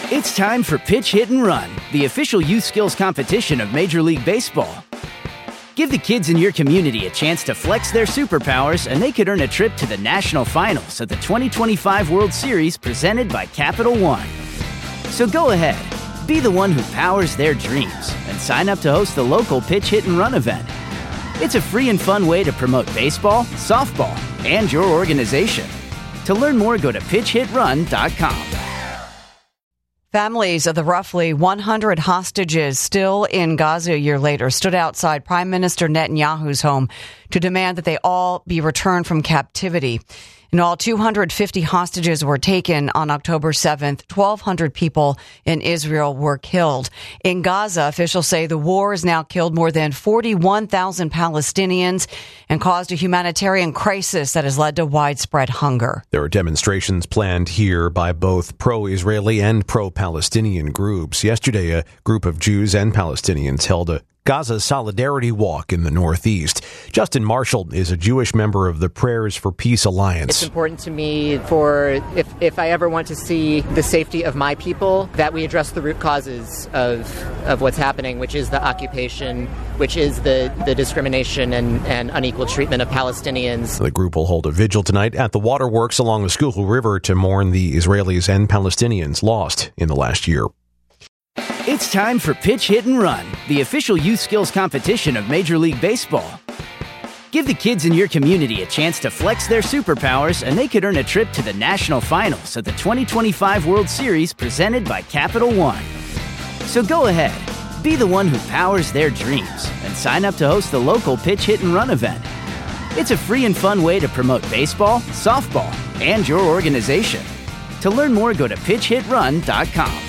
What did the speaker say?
It's time for Pitch, Hit, and Run, the official youth skills competition of Major League Baseball. Give the kids in your community a chance to flex their superpowers, and they could earn a trip to the national finals of the 2025 World Series presented by Capital One. So go ahead, be the one who powers their dreams, and sign up to host the local Pitch, Hit, and Run event. It's a free and fun way to promote baseball, softball, and your organization. To learn more, go to pitchhitrun.com. Families of the roughly 100 hostages still in Gaza a year later stood outside Prime Minister Netanyahu's home to demand that they all be returned from captivity. In all, 250 hostages were taken on October 7th. 1,200 people in Israel were killed. In Gaza, officials say the war has now killed more than 41,000 Palestinians and caused a humanitarian crisis that has led to widespread hunger. There are demonstrations planned here by both pro-Israeli and pro-Palestinian groups. Yesterday, a group of Jews and Palestinians held a Gaza Solidarity Walk in the Northeast. Justin Marshall is a Jewish member of the Prayers for Peace Alliance. It's important to me for, if I ever want to see the safety of my people, that we address the root causes of what's happening, which is the occupation, which is the discrimination and unequal treatment of Palestinians. The group will hold a vigil tonight at the waterworks along the Schuylkill River to mourn the Israelis and Palestinians lost in the last year. It's time for Pitch, Hit, and Run, the official youth skills competition of Major League Baseball. Give the kids in your community a chance to flex their superpowers, and they could earn a trip to the national finals of the 2025 World Series presented by Capital One. So go ahead, be the one who powers their dreams, and sign up to host the local Pitch, Hit, and Run event. It's a free and fun way to promote baseball, softball, and your organization. To learn more, go to pitchhitrun.com.